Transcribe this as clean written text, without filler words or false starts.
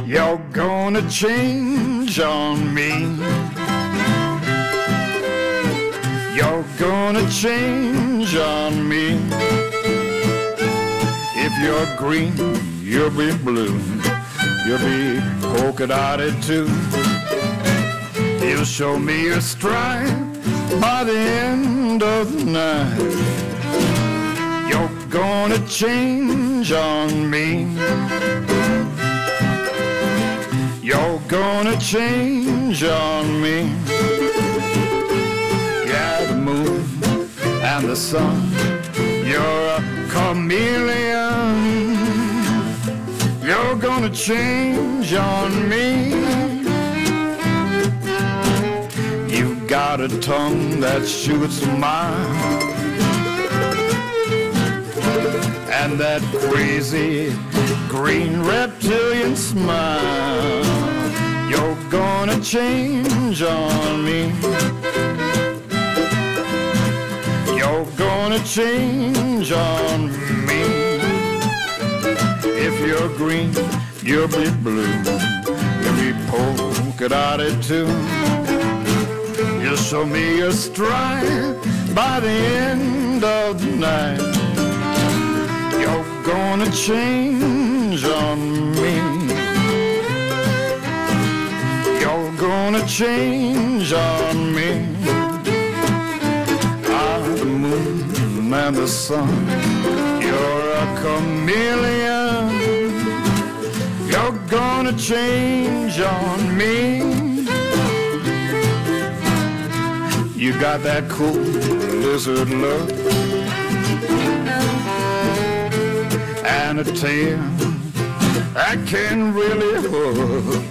You're gonna change on me. You're gonna change on me. If you're green, you'll be blue. You'll be polka dotted too. You'll show me your stripe by the end of the night. You're gonna change on me. You're gonna change on me. Yeah, the moon and the sun, you're a chameleon. You're gonna change on me. You've got a tongue that shoots a mile, and that crazy green reptilian smile. You're gonna change on me. You're gonna change on me. If you're green, you'll be blue. You'll be polka dotted too. You'll show me a stripe by the end of the night. You're gonna change on me. You're gonna change on me. Ah, the moon and the sun, you're a chameleon. You're gonna change on me. You got that cool lizard look and a tail I can really hook.